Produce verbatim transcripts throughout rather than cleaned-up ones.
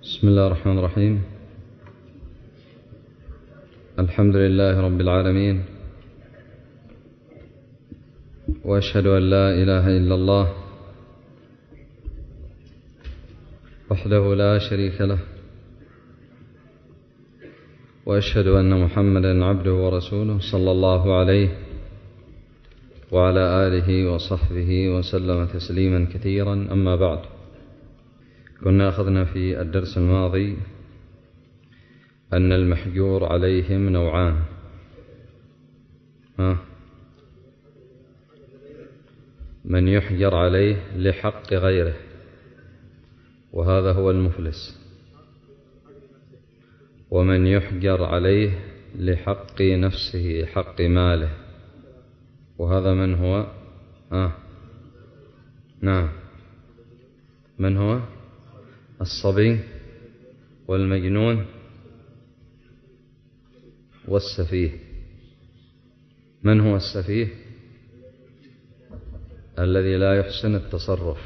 بسم الله الرحمن الرحيم. الحمد لله رب العالمين، وأشهد أن لا إله إلا الله وحده لا شريك له، وأشهد أن محمدا عبده ورسوله صلى الله عليه وعلى آله وصحبه وسلم تسليما كثيرا. أما بعد، كنا أخذنا في الدرس الماضي أن المحجور عليهم نوعان. ها من يحجر عليه لحق غيره، وهذا هو المفلس، ومن يحجر عليه لحق نفسه، حق ماله، وهذا من هو؟ آه. نعم، من هو؟ الصبي والمجنون والسفيه. من هو السفيه؟ الذي لا يحسن التصرف.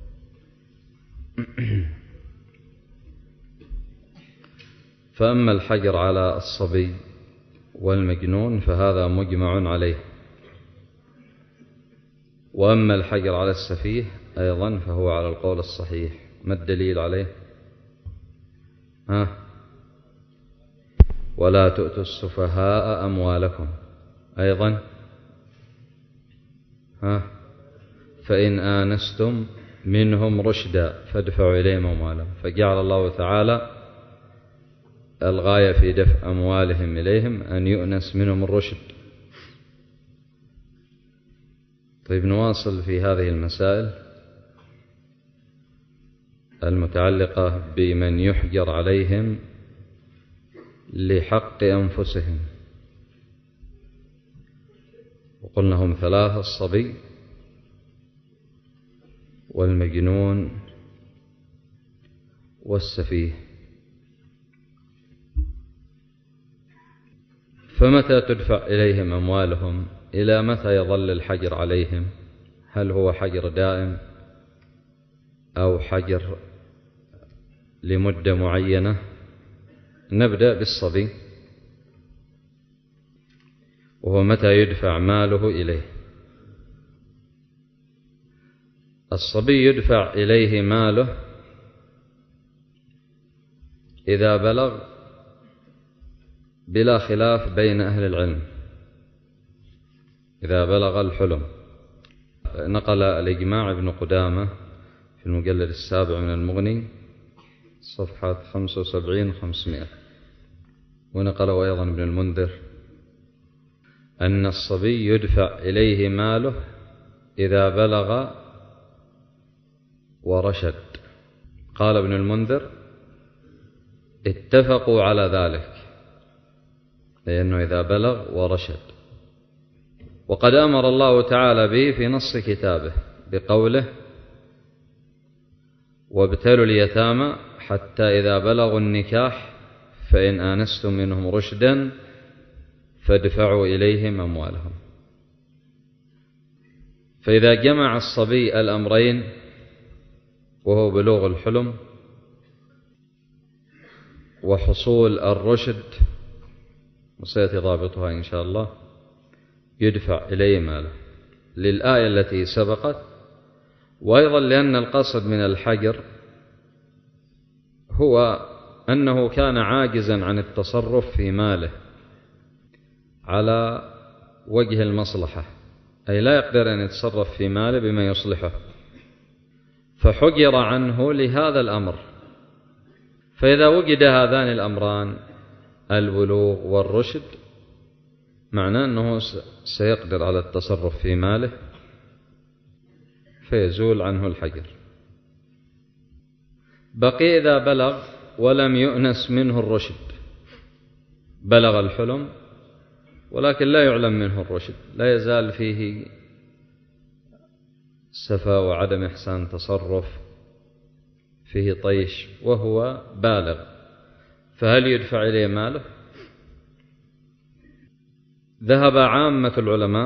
فأما الحجر على الصبي والمجنون فهذا مجمع عليه، وأما الحجر على السفيه أيضا فهو على القول الصحيح. ما الدليل عليه؟ ها ولا تؤتوا السفهاء أموالكم، أيضا ها فإن آنستم منهم رشدا فادفعوا إليهم أموالهم. فجعل الله تعالى الغاية في دفع أموالهم إليهم أن يؤنس منهم الرشد. طيب، نواصل في هذه المسائل المتعلقة بمن يحجر عليهم لحق أنفسهم. وقلنا هم ثلاثة: الصبي والمجنون والسفيه. فمتى تدفع إليهم أموالهم؟ إلى متى يظل الحجر عليهم؟ هل هو حجر دائم أو حجر لمدة معينة؟ نبدأ بالصبي، وهو متى يدفع ماله إليه. الصبي يدفع إليه ماله إذا بلغ بلا خلاف بين أهل العلم، إذا بلغ الحلم. نقل الإجماع ابن قدامة في المجلد السابع من المغني صفحة خمسة وسبعين وخمسمائة، ونقله أيضا ابن المنذر أن الصبي يدفع إليه ماله إذا بلغ ورشد. قال ابن المنذر: اتفقوا على ذلك، لأنه إذا بلغ ورشد. وقد أمر الله تعالى به في نص كتابه بقوله: وابتلوا اليتامى حتى إذا بلغوا النكاح فإن آنستم منهم رشدا فادفعوا إليهم أموالهم. فإذا جمع الصبي الأمرين وهو بلوغ الحلم وحصول الرشد، وسيأتي ضابطها إن شاء الله، يدفع إليه ماله للآية التي سبقت، وأيضا لأن القصد من الحجر هو أنه كان عاجزا عن التصرف في ماله على وجه المصلحة، أي لا يقدر أن يتصرف في ماله بما يصلحه، فحجر عنه لهذا الأمر. فإذا وجد هذان الأمران، البلوغ والرشد، معناه أنه سيقدر على التصرف في ماله فيزول عنه الحجر. بقي إذا بلغ ولم يؤنس منه الرشد، بلغ الحلم ولكن لا يعلم منه الرشد، لا يزال فيه سفة وعدم إحسان تصرف، فيه طيش، وهو بالغ، فهل يدفع إليه ماله؟ ذهب عامة العلماء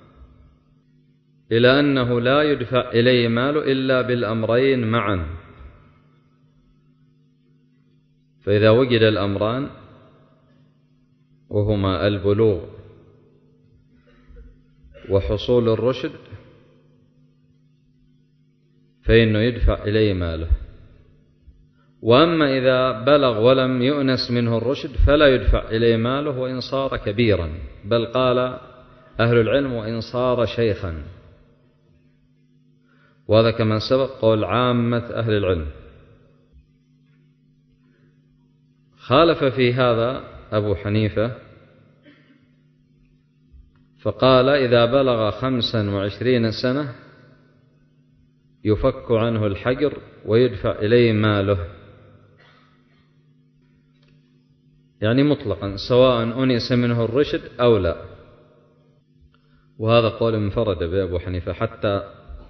إلى أنه لا يدفع إليه ماله إلا بالأمرين معا: فإذا وجد الأمران وهما البلوغ وحصول الرشد فإنه يدفع إليه ماله. وأما إذا بلغ ولم يؤنس منه الرشد فلا يدفع إليه ماله وإن صار كبيرا، بل قال أهل العلم وإن صار شيخا، وهذا كما سبق قول عامة أهل العلم. خالف في هذا أبو حنيفة فقال إذا بلغ خمسا وعشرين سنة يفك عنه الحجر ويدفع إليه ماله، يعني مطلقا سواء أنس منه الرشد أو لا. وهذا قول انفرد به أبو حنيفة، حتى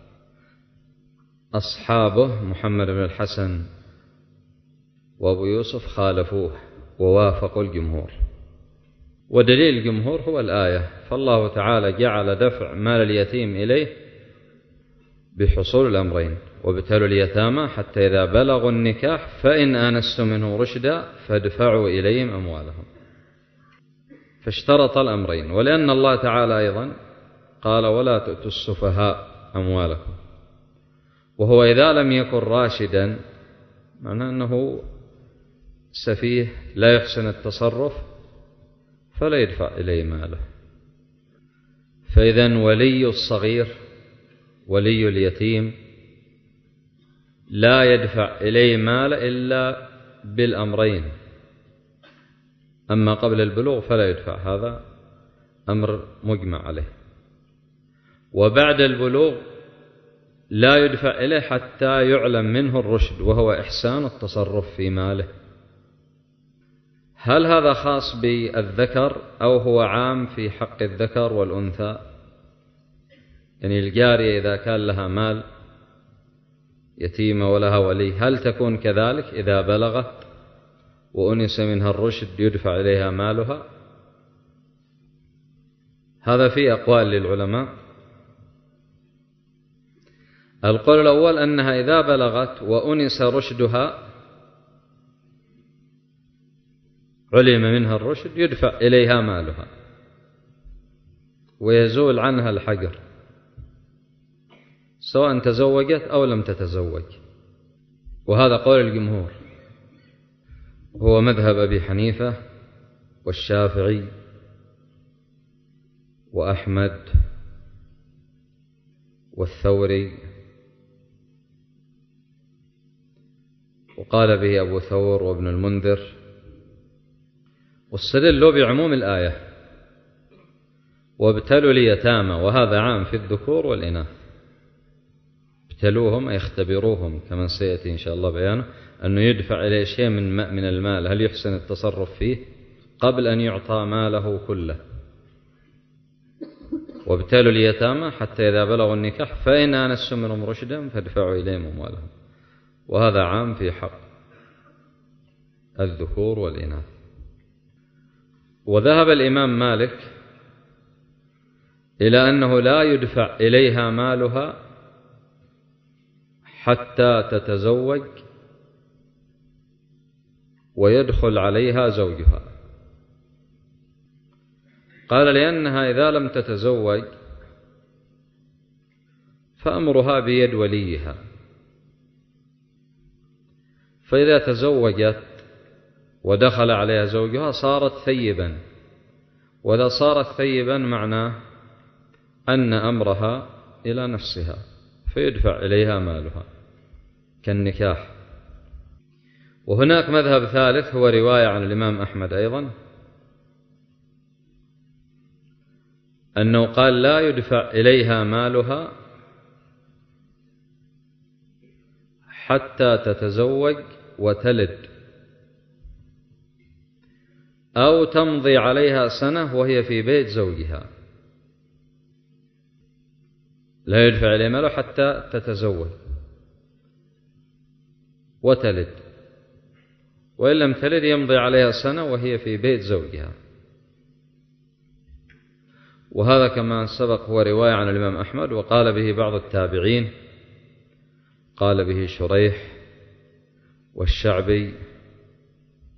أصحابه محمد بن الحسن وأبو يوسف خالفوه ووافقوا الجمهور. ودليل الجمهور هو الآية، فالله تعالى جعل دفع مال اليتيم إليه بحصول الأمرين: وابتلوا اليتامى حتى إذا بلغوا النكاح فإن آنستم منه رشدا فادفعوا إليهم أموالهم. فاشترط الأمرين. ولأن الله تعالى أيضا قال ولا تؤتوا السفهاء أموالكم، وهو إذا لم يكن راشدا معناه أنه سفيه لا يحسن التصرف فلا يدفع إليه ماله. فإذن ولي الصغير ولي اليتيم لا يدفع إليه مال إلا بالأمرين، أما قبل البلوغ فلا يدفع، هذا أمر مجمع عليه. وبعد البلوغ لا يدفع إليه حتى يعلم منه الرشد، وهو إحسان التصرف في ماله. هل هذا خاص بالذكر أو هو عام في حق الذكر والأنثى؟ يعني الجارية إذا كان لها مال يتيمة ولها ولي هل تكون كذلك إذا بلغت وأنس منها الرشد يدفع إليها مالها؟ هذا في أقوال للعلماء. القول الأول أنها إذا بلغت وأنس رشدها علم منها الرشد يدفع إليها مالها ويزول عنها الحجر سواء تزوجت أو لم تتزوج. وهذا قول الجمهور، هو مذهب أبي حنيفة والشافعي وأحمد والثوري، وقال به أبو ثور وابن المنذر، واستدلوا بعموم الآية وابتلوا اليتامى، وهذا عام في الذكور والإناث. ابتلوهم أي اختبروهم، كما سيأتي إن شاء الله بيانه أنه يدفع إليه شيء من من المال هل يحسن التصرف فيه قبل أن يعطى ماله كله. وابتلوا اليتامى حتى إذا بلغوا النكاح فإن آنستم منهم رشدا فادفعوا إليهم أموالهم، وهذا عام في حق الذكور والإناث. وذهب الإمام مالك إلى أنه لا يدفع إليها مالها حتى تتزوج ويدخل عليها زوجها. قال لأنها إذا لم تتزوج فأمرها بيد وليها، فإذا تزوجت ودخل عليها زوجها صارت ثيبا، وإذا صارت ثيبا معناه أن أمرها إلى نفسها فيدفع إليها مالها كالنكاح. وهناك مذهب ثالث هو رواية عن الإمام أحمد أيضا، أنه قال لا يدفع إليها مالها حتى تتزوج وتلد أو تمضي عليها سنة وهي في بيت زوجها. لا يدفع إليها ماله حتى تتزوج وتلد، وإن لم تلد يمضي عليها سنة وهي في بيت زوجها. وهذا كما سبق هو رواية عن الإمام أحمد، وقال به بعض التابعين، قال به شريح والشعبي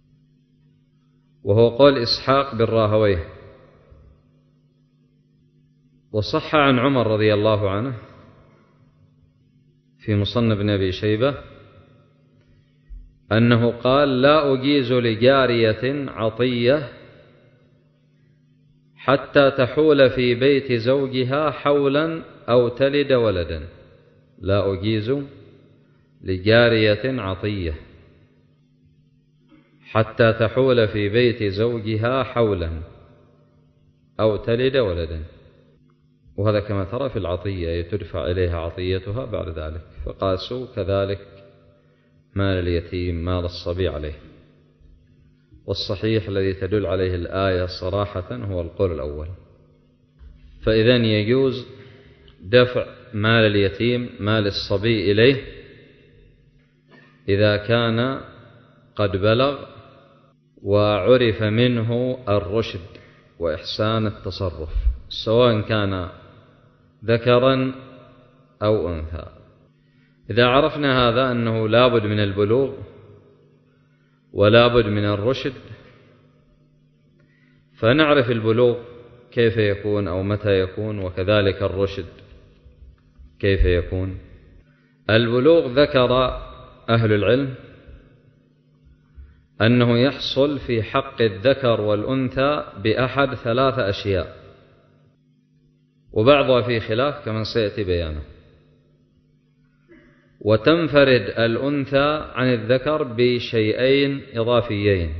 وهو قول إسحاق بن راهويه. وصح عن عمر رضي الله عنه في مصنف بن أبي شيبة أنه قال: لا أجيز لجارية عطية حتى تحول في بيت زوجها حولا أو تلد ولدا. لا أجيز لجارية عطية حتى تحول في بيت زوجها حولا أو تلد ولدا. وهذا كما ترى في العطية تدفع إليها عطيتها بعد ذلك، فقاسوا كذلك مال اليتيم مال الصبي عليه. والصحيح الذي تدل عليه الآية صراحة هو القول الأول. فإذن يجوز دفع مال اليتيم مال الصبي إليه إذا كان قد بلغ وعرف منه الرشد وإحسان التصرف، سواء كان ذكرا أو أنثى. إذا عرفنا هذا أنه لابد من البلوغ ولابد من الرشد، فنعرف البلوغ كيف يكون أو متى يكون، وكذلك الرشد كيف يكون. البلوغ ذكر أهل العلم أنه يحصل في حق الذكر والأنثى بأحد ثلاث أشياء، وبعضها في خلاف كما سيأتي بيانه. وتنفرد الأنثى عن الذكر بشيئين إضافيين.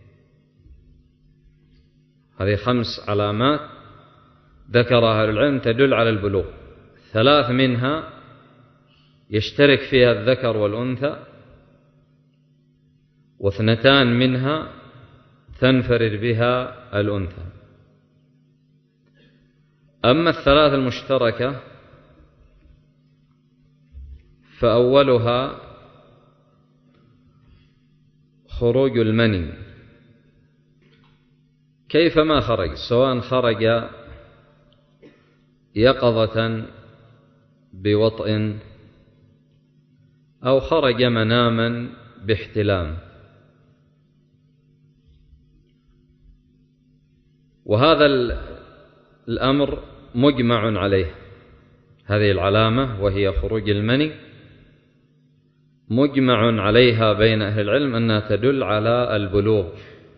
هذه خمس علامات ذكرها أهل العلم تدل على البلوغ، ثلاث منها يشترك فيها الذكر والأنثى، واثنتان منها تنفرد بها الأنثى. أما الثلاث المشتركة فأولها خروج المني كيفما خرج، سواء خرج يقظة بوطء أو خرج مناما باحتلام. وهذا الأمر مجمع عليه، هذه العلامة وهي خروج المني مجمع عليها بين أهل العلم أنها تدل على البلوغ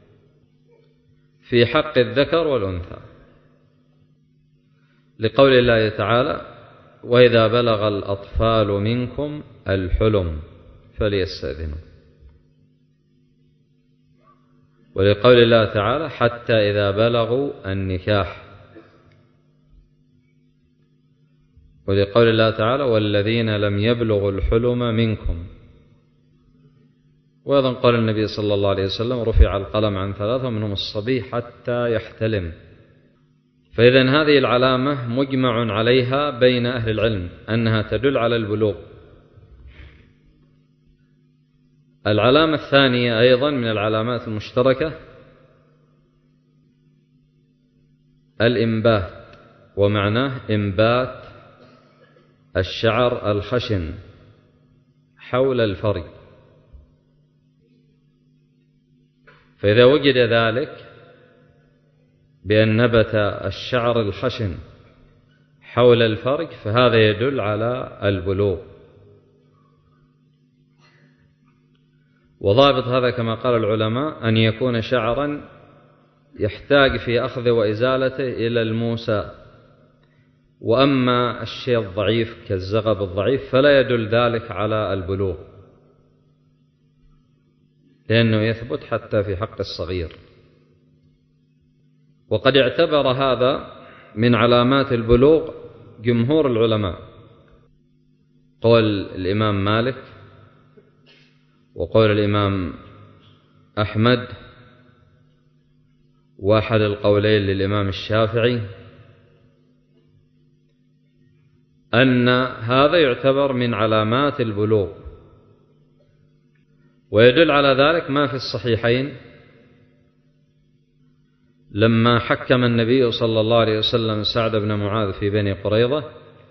في حق الذكر والأنثى، لقول الله تعالى: وإذا بلغ الأطفال منكم الحلم فليستأذنوا، ولقول الله تعالى: حتى إذا بلغوا النكاح، ولقول الله تعالى: والذين لم يبلغوا الحلم منكم. وأيضا قال النبي صلى الله عليه وسلم: رفع القلم عن ثلاثة منهم الصبي حتى يحتلم. فإذن هذه العلامة مجمع عليها بين أهل العلم أنها تدل على البلوغ. العلامة الثانية أيضا من العلامات المشتركة الإنبات، ومعناه إنبات الشعر الخشن حول الفرج. فإذا وجد ذلك بأن نبت الشعر الخشن حول الفرج فهذا يدل على البلوغ. وضابط هذا كما قال العلماء أن يكون شعرا يحتاج في أخذ وإزالته إلى الموسى، وأما الشيء الضعيف كالزغب الضعيف فلا يدل ذلك على البلوغ، لأنه يثبت حتى في حق الصغير. وقد اعتبر هذا من علامات البلوغ جمهور العلماء، قول الإمام مالك وقول الإمام أحمد واحد القولين للإمام الشافعي، أن هذا يعتبر من علامات البلوغ. ويدل على ذلك ما في الصحيحين لما حكم النبي صلى الله عليه وسلم سعد بن معاذ في بني قريظة،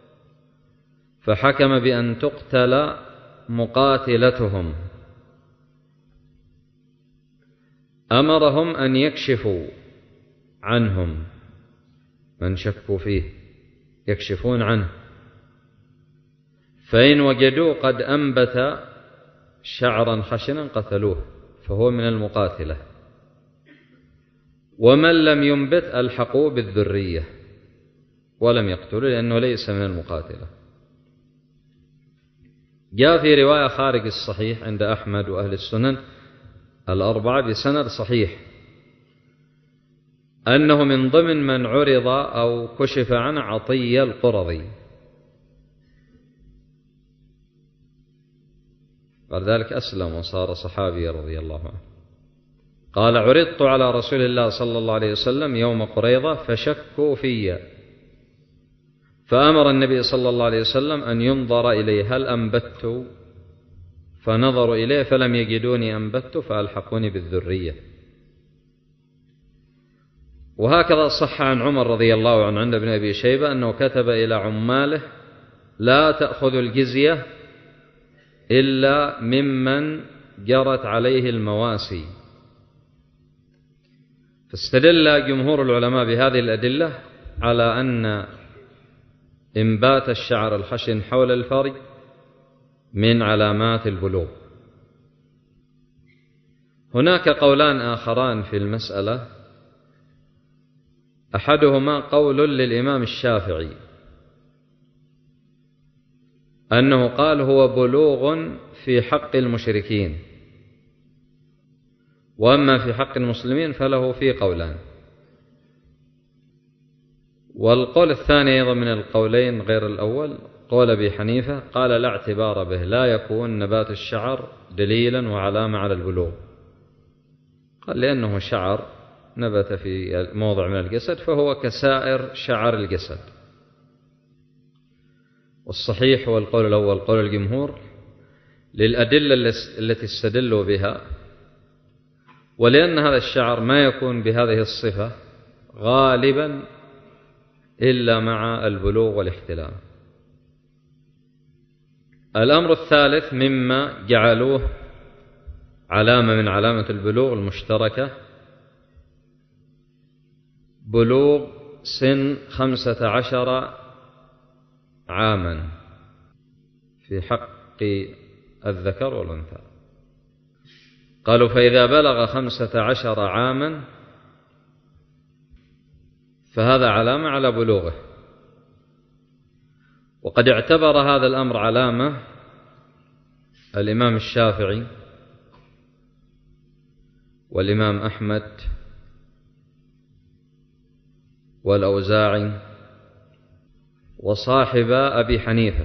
فحكم بأن تقتل مقاتلتهم أمرهم أن يكشفوا عنهم من شكوا فيه، يكشفون عنه، فإن وجدوا قد أنبت شعرا خشنا قتلوه فهو من المقاتلة، ومن لم ينبت ألحقوا بالذرية ولم يقتلوا لأنه ليس من المقاتلة. جاء في رواية خارج الصحيح عند أحمد وأهل السنن الأربعة بسند صحيح أنه من ضمن من عرض أو كشف عن عطية القرظي، بعد ذلك أسلم وصار صحابي رضي الله عنه. قال: عرضت على رسول الله صلى الله عليه وسلم يوم قريظة فشكوا في، فأمر النبي صلى الله عليه وسلم أن ينظر إليه هل أنبت، فنظروا إليه فلم يجدوني أنبت فألحقوني بالذرية. وهكذا صح عن عمر رضي الله عنه عند ابن أبي شيبة أنه كتب إلى عماله: لا تأخذوا الجزية إلا ممن جرت عليه المواسي. فاستدل جمهور العلماء بهذه الأدلة على أن إنبات الشعر الخشن حول الفرج من علامات البلوغ. هناك قولان آخران في المسألة، أحدهما قول للإمام الشافعي أنه قال هو بلوغ في حق المشركين، وأما في حق المسلمين فله في قولان. والقول الثاني أيضا من القولين غير الأول قول أبي حنيفة، قال لا اعتبار به، لا يكون نبات الشعر دليلا وعلامة على البلوغ، قال لأنه شعر نبت في موضع من الجسد فهو كسائر شعر الجسد. والصحيح هو القول الأول قول الجمهور للأدلة التي استدلوا بها، ولأن هذا الشعر ما يكون بهذه الصفة غالبا إلا مع البلوغ والاحتلام. الأمر الثالث مما جعلوه علامة من علامة البلوغ المشتركة بلوغ سن خمسة عشر عاما في حق الذكر والأنثى. قالوا فإذا بلغ خمسة عشر عاما فهذا علامة على بلوغه. وقد اعتبر هذا الأمر علامة الإمام الشافعي والإمام أحمد والأوزاعي وصاحب أبي حنيفة،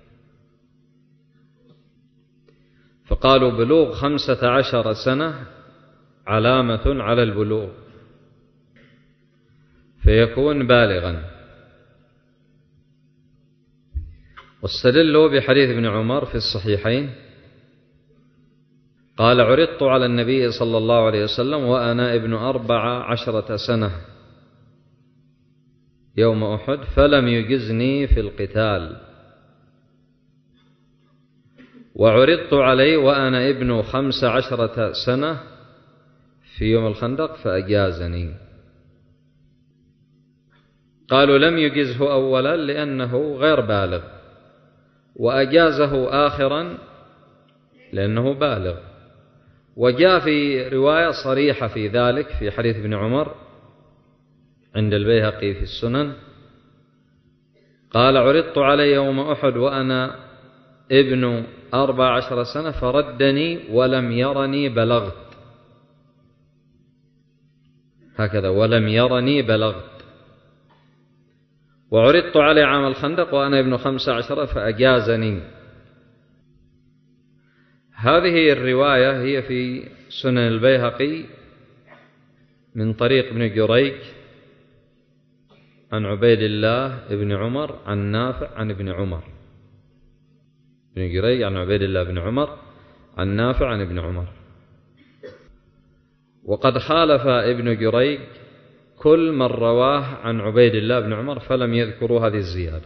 فقالوا بلوغ خمسة عشر سنة علامة على البلوغ فيكون بالغا. واستدلوا بحديث ابن عمر في الصحيحين قال عرضت على النبي صلى الله عليه وسلم وأنا ابن أربع عشرة سنة يوم أحد فلم يجزني في القتال، وعرضت عليه وأنا ابن خمس عشرة سنة في يوم الخندق فأجازني. قالوا لم يجزه أولا لأنه غير بالغ، وأجازه آخرا لأنه بالغ. وجاء في رواية صريحة في ذلك في حديث ابن عمر عند البيهقي في السنن قال عرضت علي يوم أحد وأنا ابن أربع عشر سنة فردني ولم يرني بلغت، هكذا ولم يرني بلغت. وعرضت علي عام الخندق وأنا ابن خمس عشر فأجازني. هذه الرواية هي في سنن البيهقي من طريق ابن جريج عن عبيد الله ابن عمر عن نافع عن ابن عمر، ابن جريج عن عبيد الله بن عمر عن نافع عن ابن عمر. وقد خالف ابن جريج كل من رواه عن عبيد الله بن عمر فلم يذكروا هذه الزيادة،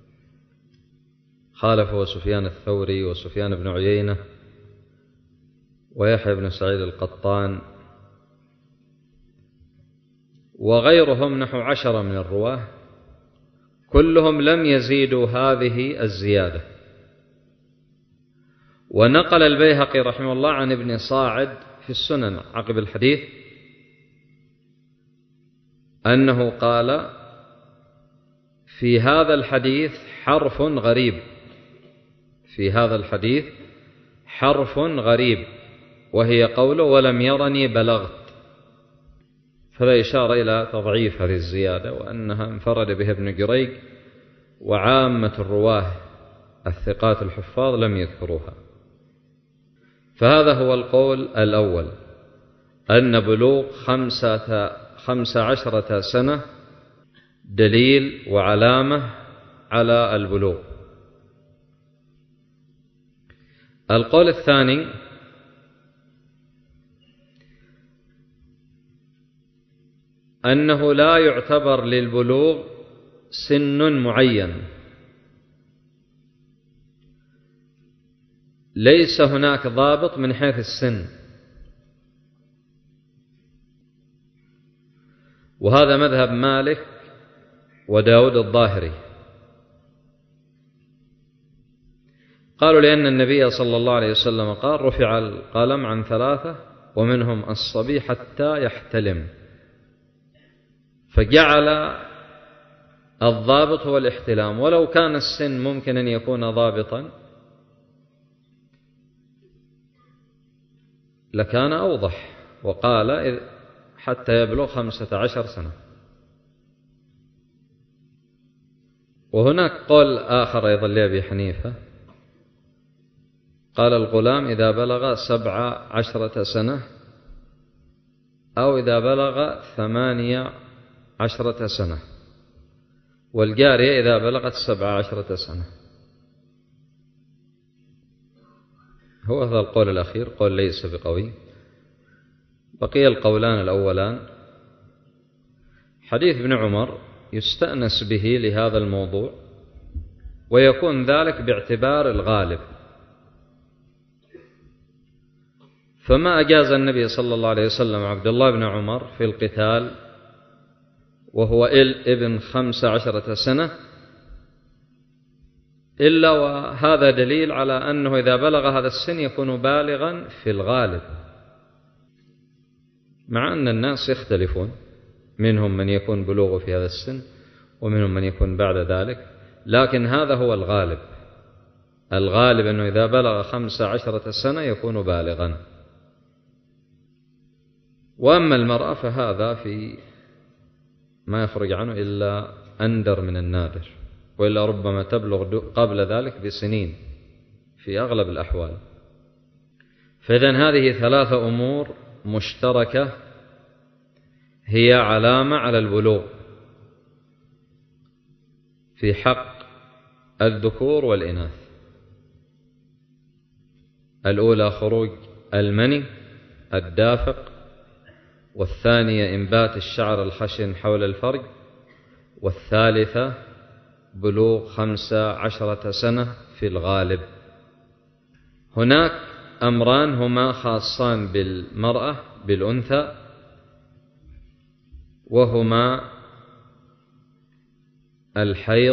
خالفه سفيان الثوري وسفيان بن عيينة ويحيى بن سعيد القطان وغيرهم نحو عشرة من الرواه كلهم لم يزيدوا هذه الزيادة. ونقل البيهقي رحمه الله عن ابن صاعد في السنن عقب الحديث أنه قال في هذا الحديث حرف غريب في هذا الحديث حرف غريب وهي قوله ولم يرني بلغت، فلا إشارة إلى تضعيف هذه الزيادة وأنها انفرد بها ابن جريج وعامة الرواه الثقات الحفاظ لم يذكروها. فهذا هو القول الأول، أن بلوغ خمسة, خمسة عشرة سنة دليل وعلامة على البلوغ. القول الثاني أنه لا يعتبر للبلوغ سن معين، ليس هناك ضابط من حيث السن، وهذا مذهب مالك وداود الظاهري. قالوا لأن النبي صلى الله عليه وسلم قال رفع القلم عن ثلاثة ومنهم الصبي حتى يحتلم، فجعل الضابط هو الاحتلام، ولو كان السن ممكن أن يكون ضابطا لكان أوضح، وقال حتى يبلغ خمسة عشر سنة. وهناك قول آخر أيضا لأبي حنيفة قال الغلام إذا بلغ سبع عشرة سنة أو إذا بلغ ثمانية عشرة سنة، والجارية إذا بلغت سبع عشرة سنة. هو هذا القول الأخير قول ليس بقوي. بقي القولان الأولان. حديث ابن عمر يستأنس به لهذا الموضوع، ويكون ذلك باعتبار الغالب، فما أجاز النبي صلى الله عليه وسلم عبد الله بن عمر في القتال وهو ابن خمس عشرة سنة إلا وهذا دليل على أنه إذا بلغ هذا السن يكون بالغا في الغالب، مع أن الناس يختلفون، منهم من يكون بلوغه في هذا السن ومنهم من يكون بعد ذلك، لكن هذا هو الغالب. الغالب أنه إذا بلغ خمس عشرة سنة يكون بالغا. وأما المرأة فهذا في ما يخرج عنه إلا أندر من النادر، وإلا ربما تبلغ قبل ذلك بسنين في أغلب الأحوال. فإذن هذه ثلاثة أمور مشتركة هي علامة على البلوغ في حق الذكور والإناث. الأولى خروج المني الدافق، والثانية إنبات الشعر الخشن حول الفرج، والثالثة بلوغ خمس عشرة سنة في الغالب. هناك أمران هما خاصان بالمرأة بالأنثى، وهما الحيض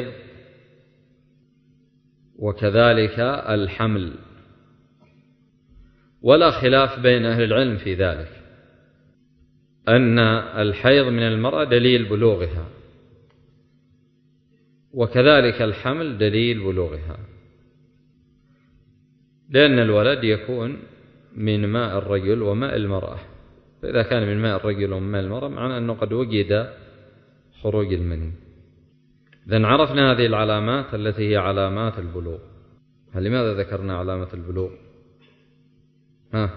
وكذلك الحمل، ولا خلاف بين أهل العلم في ذلك أن الحيض من المرأة دليل بلوغها، وكذلك الحمل دليل بلوغها، لأن الولد يكون من ماء الرجل وماء المرأة، فإذا كان من ماء الرجل وماء المرأة معنى أنه قد وجد خروج المني. إذن عرفنا هذه العلامات التي هي علامات البلوغ. هل لماذا ذكرنا علامة البلوغ؟ ها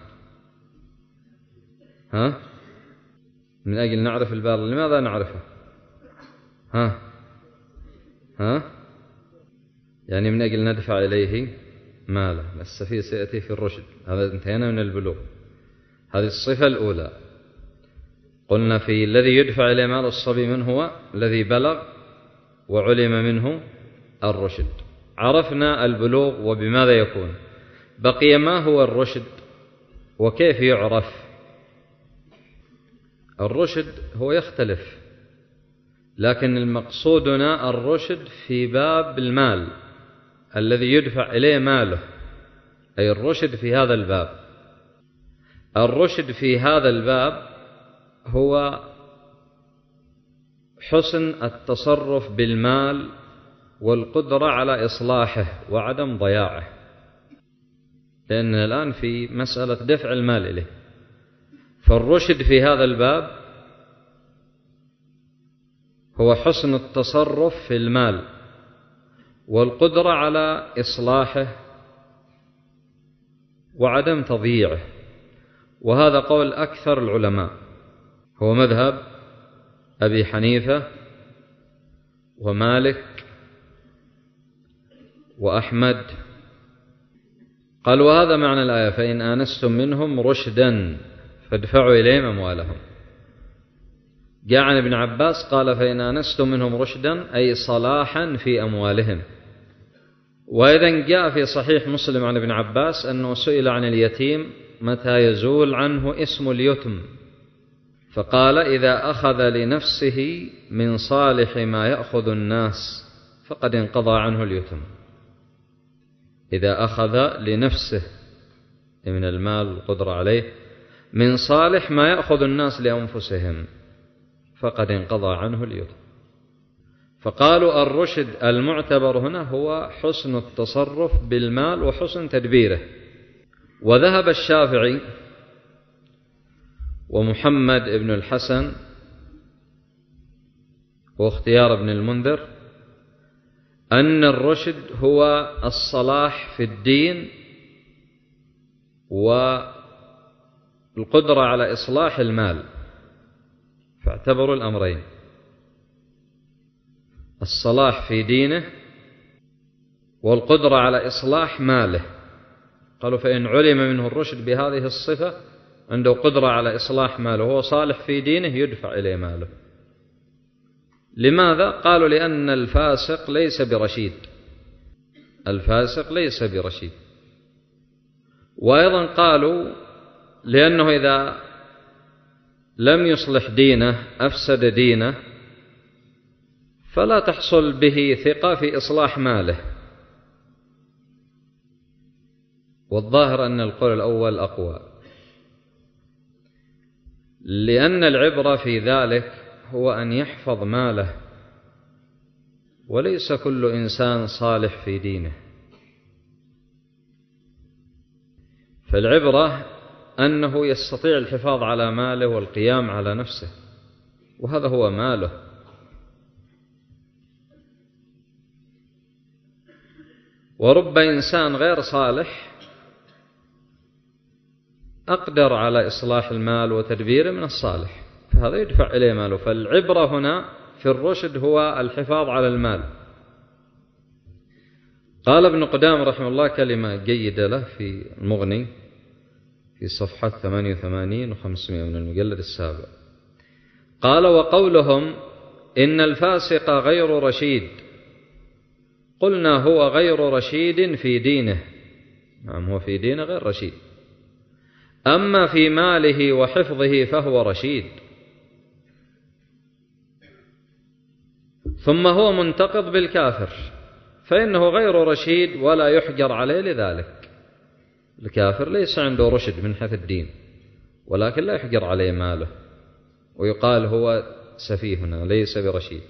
ها من أجل نعرف البالغ. لماذا نعرفه؟ ها ها يعني من أجل ندفع إليه ماله. السفيه سيأتي في الرشد. هذا انتهينا من البلوغ. هذه الصفة الأولى. قلنا في الذي يدفع إليه مال الصبي من هو الذي بلغ وعلم منه الرشد. عرفنا البلوغ وبماذا يكون. بقي ما هو الرشد وكيف يعرف. الرشد هو يختلف، لكن المقصودنا الرشد في باب المال الذي يدفع إليه ماله، أي الرشد في هذا الباب. الرشد في هذا الباب هو حسن التصرف بالمال والقدرة على إصلاحه وعدم ضياعه، لأننا الآن في مسألة دفع المال إليه. فالرشد في هذا الباب هو حسن التصرف في المال والقدرة على إصلاحه وعدم تضييعه، وهذا قول أكثر العلماء، هو مذهب أبي حنيفة ومالك وأحمد. قال وهذا معنى الآية: فإن آنستم منهم رشدا فادفعوا إليهم أموالهم. جاء عن ابن عباس قال: فإن آنستم منهم رشدا أي صلاحا في أموالهم. وإذن جاء في صحيح مسلم عن ابن عباس أنه سئل عن اليتيم متى يزول عنه اسم اليتم، فقال: إذا أخذ لنفسه من صالح ما يأخذ الناس فقد انقضى عنه اليتم. إذا أخذ لنفسه من المال والقدرة عليه من صالح ما يأخذ الناس لأنفسهم فقد انقضى عنه اليتم. فقالوا الرشد المعتبر هنا هو حسن التصرف بالمال وحسن تدبيره. وذهب الشافعي ومحمد بن الحسن واختيار ابن المنذر أن الرشد هو الصلاح في الدين والقدرة على إصلاح المال، فاعتبروا الأمرين: الصلاح في دينه والقدرة على إصلاح ماله. قالوا فإن علم منه الرشد بهذه الصفة، عنده قدرة على إصلاح ماله وهو صالح في دينه، يدفع إليه ماله. لماذا؟ قالوا لأن الفاسق ليس برشيد، الفاسق ليس برشيد. وأيضا قالوا لأنه إذا لم يصلح دينه أفسد دينه، فلا تحصل به ثقة في إصلاح ماله. والظاهر أن القول الأول أقوى، لأن العبرة في ذلك هو أن يحفظ ماله، وليس كل إنسان صالح في دينه. فالعبرة أنه يستطيع الحفاظ على ماله والقيام على نفسه، وهذا هو ماله. ورب إنسان غير صالح أقدر على إصلاح المال وتدبيره من الصالح، فهذا يدفع إليه ماله. فالعبرة هنا في الرشد هو الحفاظ على المال. قال ابن قدامة رحمه الله كلمة جيدة له في المغني في صفحة ثمانية وثمانين وخمسمائة من المجلد السابع، قال: وقولهم إن الفاسق غير رشيد، قلنا هو غير رشيد في دينه. نعم، هو في دينه غير رشيد، أما في ماله وحفظه فهو رشيد. ثم هو منتقض بالكافر، فإنه غير رشيد ولا يحجر عليه لذلك. الكافر ليس عنده رشد من حيث الدين، ولكن لا يحجر عليه ماله ويقال هو سفيهنا ليس برشيد.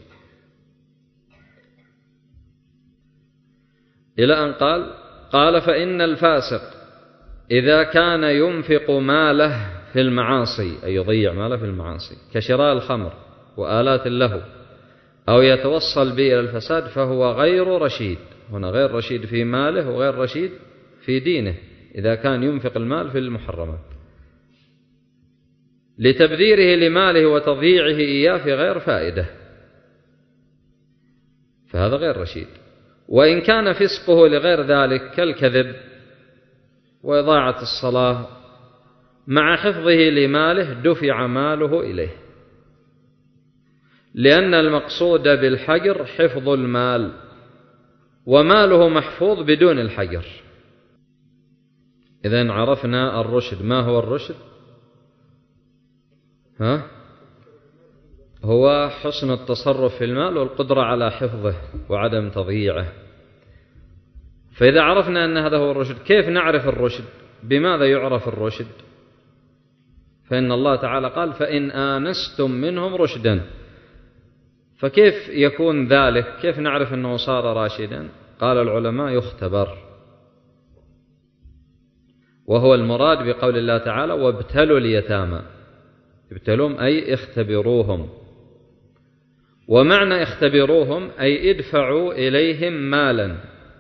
إلى أن قال: قال فإن الفاسق إذا كان ينفق ماله في المعاصي، أي يضيع ماله في المعاصي كشراء الخمر وآلات اللهو، أو يتوصل به إلى الفساد، فهو غير رشيد. هنا غير رشيد في ماله وغير رشيد في دينه إذا كان ينفق المال في المحرمات، لتبذيره لماله وتضييعه إياه في غير فائدة، فهذا غير رشيد. وإن كان فسقه لغير ذلك كالكذب وإضاعة الصلاة مع حفظه لماله، دفع ماله إليه، لأن المقصود بالحجر حفظ المال، وماله محفوظ بدون الحجر. إذن عرفنا الرشد. ما هو الرشد؟ ها؟ هو حسن التصرف في المال والقدرة على حفظه وعدم تضييعه. فإذا عرفنا أن هذا هو الرشد، كيف نعرف الرشد؟ بماذا يعرف الرشد؟ فإن الله تعالى قال: فإن آنستم منهم رشدا. فكيف يكون ذلك؟ كيف نعرف أنه صار راشدا؟ قال العلماء: يختبر، وهو المراد بقول الله تعالى: وابتلوا اليتامى. ابتلوهم أي اختبروهم. ومعنى اختبروهم أي ادفعوا إليهم مالا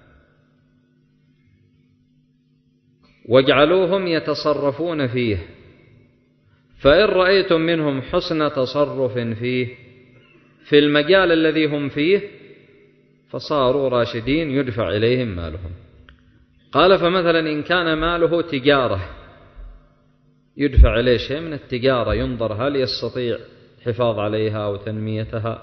واجعلوهم يتصرفون فيه، فإن رأيتم منهم حسن تصرف فيه في المجال الذي هم فيه فصاروا راشدين يدفع إليهم مالهم. قال: فمثلا إن كان ماله تجارة يدفع إليه شيء من التجارة، ينظر هل يستطيع الحفاظ عليها وتنميتها.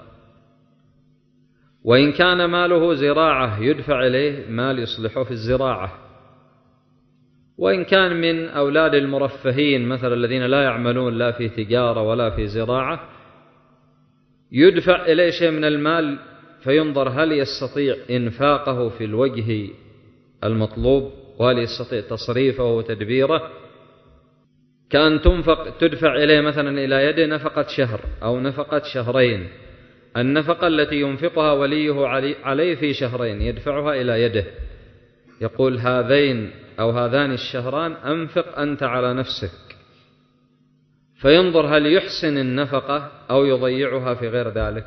وإن كان ماله زراعة يدفع إليه مال يصلحه في الزراعة. وإن كان من أولاد المرفهين مثلا الذين لا يعملون لا في تجارة ولا في زراعة يدفع إليه شيء من المال، فينظر هل يستطيع إنفاقه في الوجه المطلوب وهل يستطيع تصريفه وتدبيره. كأن تنفق تدفع إليه مثلا إلى يده نفقة شهر أو نفقة شهرين، النفقة التي ينفقها وليه عليه في شهرين يدفعها إلى يده، يقول: هذين أو هذان الشهران أنفق أنت على نفسك. فينظر هل يحسن النفقة أو يضيعها في غير ذلك.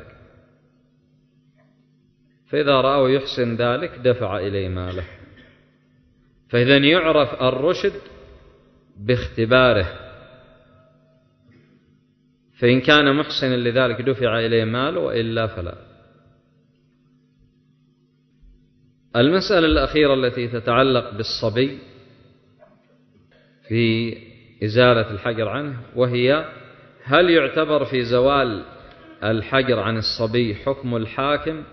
فإذا رأوا يحسن ذلك دفع إليه ماله. فإذا يعرف الرشد باختباره، فإن كان محسنا لذلك دفع إليه ماله وإلا فلا. المسألة الأخيرة التي تتعلق بالصبي في إزالة الحجر عنه، وهي: هل يعتبر في زوال الحجر عن الصبي حكم الحاكم؟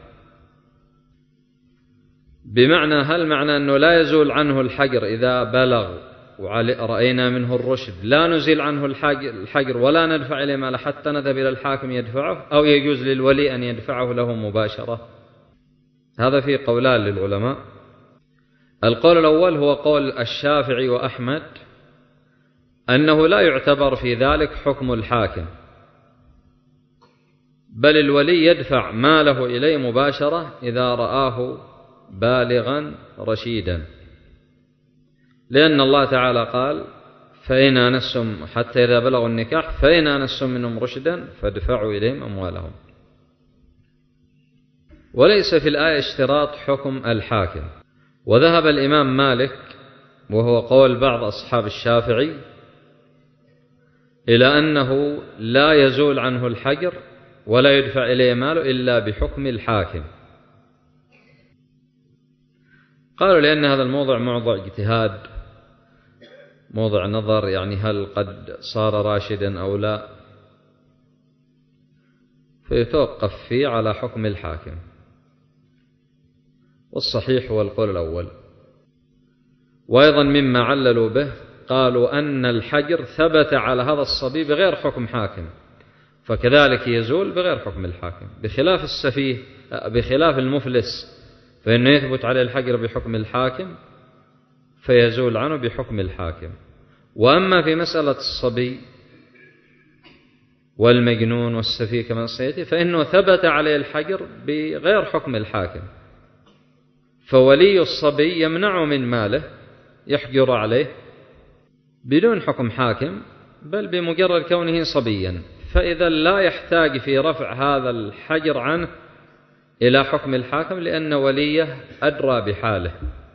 بمعنى هل معنى أنه لا يزول عنه الحجر إذا بلغ ورأينا منه الرشد لا نزيل عنه الحجر ولا ندفع إليه ماله حتى نذهب إلى الحاكم يدفعه، أو يجوز للولي أن يدفعه له مباشرة؟ هذا فيه قولان للعلماء. القول الأول هو قول الشافعي وأحمد أنه لا يعتبر في ذلك حكم الحاكم، بل الولي يدفع ماله إليه مباشرة إذا رآه بالغا رشيدا، لأن الله تعالى قال: فإن آنستم حتى إذا بلغوا النكاح فإن آنستم منهم رشدا فادفعوا إليهم أموالهم. وليس في الآية اشتراط حكم الحاكم. وذهب الإمام مالك وهو قول بعض أصحاب الشافعي إلى أنه لا يزول عنه الحجر ولا يدفع إليه ماله إلا بحكم الحاكم. قالوا لأن هذا الموضع موضع اجتهاد، موضع نظر، يعني هل قد صار راشدا أو لا، فيتوقف فيه على حكم الحاكم. والصحيح هو القول الأول. وأيضا مما عللوا به قالوا أن الحجر ثبت على هذا الصبي بغير حكم حاكم، فكذلك يزول بغير حكم الحاكم، بخلاف السفيه بخلاف المفلس فإنه يثبت عليه الحجر بحكم الحاكم فيزول عنه بحكم الحاكم. وأما في مسألة الصبي والمجنون والسفيه كما سيأتي فإنه ثبت عليه الحجر بغير حكم الحاكم، فولي الصبي يمنعه من ماله، يحجر عليه بدون حكم حاكم بل بمجرد كونه صبيا، فإذا لا يحتاج في رفع هذا الحجر عنه إلى حكم الحاكم لأن وليه أدرى بحاله.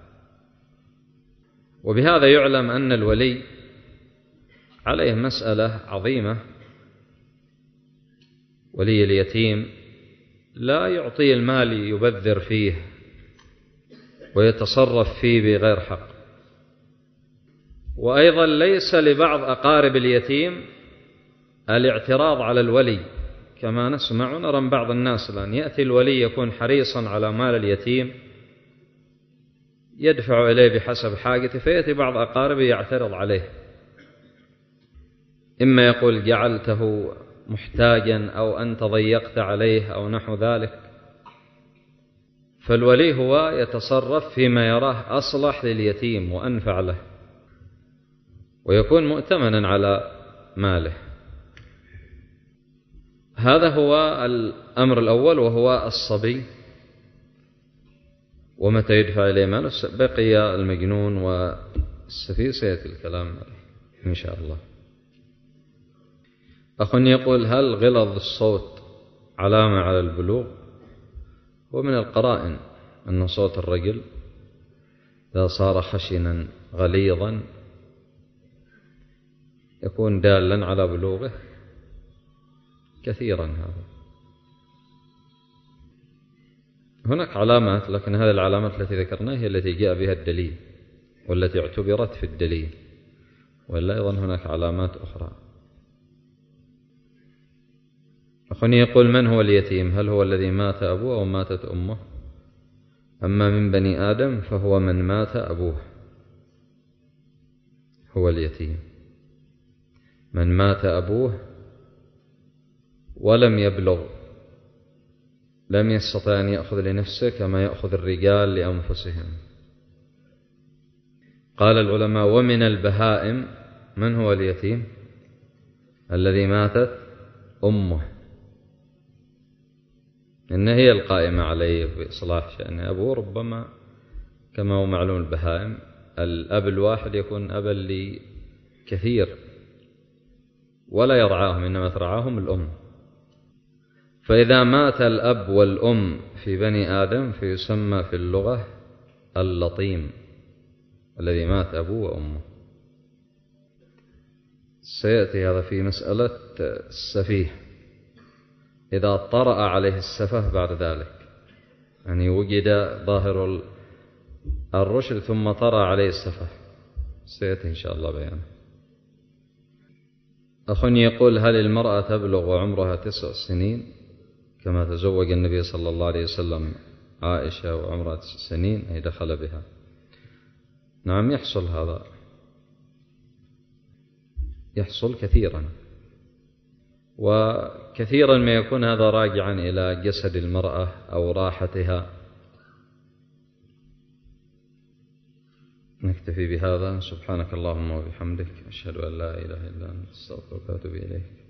وبهذا يعلم أن الولي عليه مسألة عظيمة. ولي اليتيم لا يعطي المال يبذر فيه ويتصرف فيه بغير حق. وأيضا ليس لبعض أقارب اليتيم الاعتراض على الولي، كما نسمع ونرى بعض الناس الآن يأتي الولي يكون حريصا على مال اليتيم يدفع إليه بحسب حاجته، فيأتي بعض أقاربه يعترض عليه، إما يقول جعلته محتاجا أو أنت ضيقت عليه أو نحو ذلك، فالولي هو يتصرف فيما يراه أصلح لليتيم وأنفع له، ويكون مؤتمنا على ماله. هذا هو الأمر الأول، وهو الصبي ومتى يدفع إليه ماله. بقي المجنون والسفيه سيأتي الكلام عليه إن شاء الله. أخ يقول: هل غلظ الصوت علامة على البلوغ؟ ومن القرائن أن صوت الرجل إذا صار خشنا غليظا يكون دالا على بلوغه كثيرا. هذا هناك علامات، لكن هذه العلامات التي ذكرناها هي التي جاء بها الدليل والتي اعتبرت في الدليل، وإلا أيضا هناك علامات أخرى. أخوني يقول: من هو اليتيم؟ هل هو الذي مات أبوه أو ماتت أمه؟ أما من بني آدم فهو من مات أبوه هو اليتيم. من مات أبوه ولم يبلغ، لم يستطع أن يأخذ لنفسه كما يأخذ الرجال لأنفسهم. قال العلماء: ومن البهائم من هو اليتيم؟ الذي ماتت أمه، إن هي القائمة عليه بإصلاح شأن أبوه. ربما كما هو معلوم البهائم الأب الواحد يكون أبا لكثير ولا يرعاهم، إنما ترعاهم الأم. فإذا مات الأب والأم في بني آدم فيسمى في اللغة اللطيم، الذي مات أبوه وأمه. سيأتي هذا في مسألة السفيه إذا طرأ عليه السفه بعد ذلك، يعني وجد ظاهر الرشد ثم طرأ عليه السفه، سيأتي إن شاء الله بيانه. أخ يقول: هل المرأة تبلغ وعمرها تسع سنين كما تزوج النبي صلى الله عليه وسلم عائشة وعمرها تسع سنين أي دخل بها؟ نعم، يحصل هذا، يحصل كثيرا، وكثيرا ما يكون هذا راجعا إلى جسد المرأة أو راحتها. نكتفي بهذا. سبحانك اللهم وبحمدك، أشهد أن لا إله إلا أنت، أستغفرك وأتوب إليك.